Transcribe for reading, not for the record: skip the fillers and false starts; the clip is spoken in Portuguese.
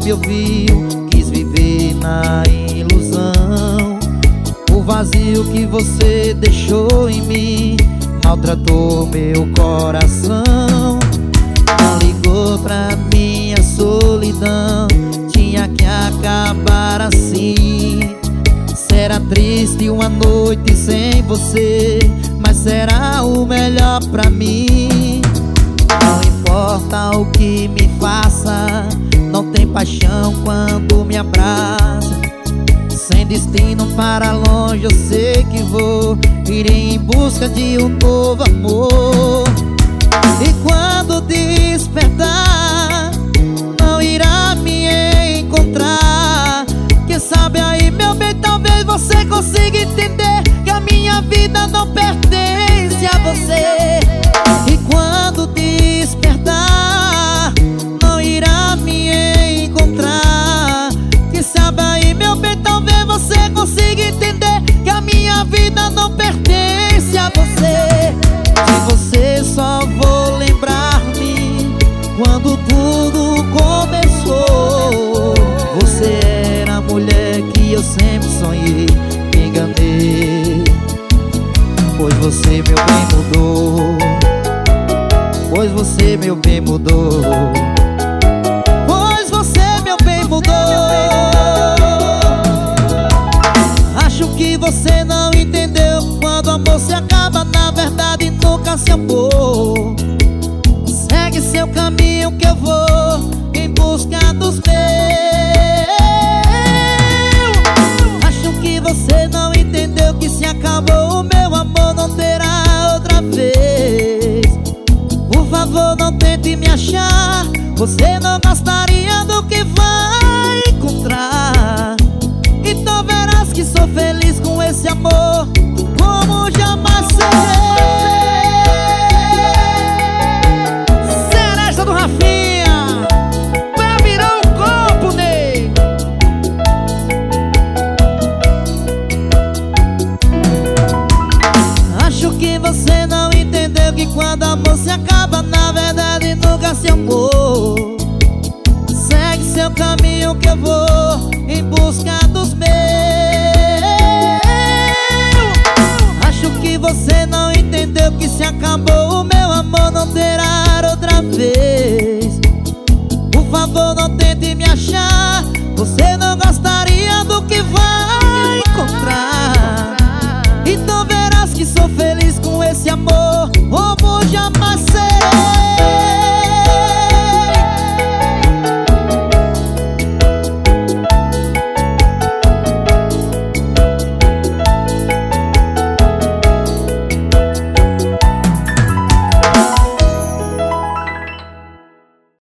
me ouviu, quis viver na ilusão. O vazio que você deixou em mim maltratou meu coração. Não ligou pra minha solidão, tinha que acabar assim. Será triste uma noite sem você, mas será o melhor pra mim. Não importa o que me faça, não tem paixão quando me abraça. Sem destino para longe eu sei que vou, irei em busca de um novo amor. E quando despertar, não irá me encontrar. Quem sabe aí, meu bem, talvez você consiga entender que a minha vida não pertence a você. E quando despertar, não irá me encontrar. Quem sabe aí, meu bem, talvez você consiga entender que a minha vida não pertence a você. De você só vou lembrar-me quando tudo começou. Você era a mulher que eu sempre sonhei, me enganei. Pois você, meu bem, mudou. Pois você, meu bem, mudou. Pois você, meu bem, mudou. Acho que você não entendeu, quando o amor se acaba, na verdade nunca se amou. Segue seu caminho que eu vou em busca dos meus. Acho que você não entendeu que se acabou o meu amor, não terá outra vez. Por favor, não tente me achar, você não gostaria do que vai encontrar. Então verás que sou feliz com esse amor, como jamais serei. Seresta do Rafinha, vai virar um copo, Ney. Acho que você não entendeu que quando amor se acaba, na verdade nunca se amou. Segue seu caminho que eu vou em busca dos meus. Acho que você não entendeu que se acabou o meu amor, não terá outra vez. Por favor, não tente me achar, você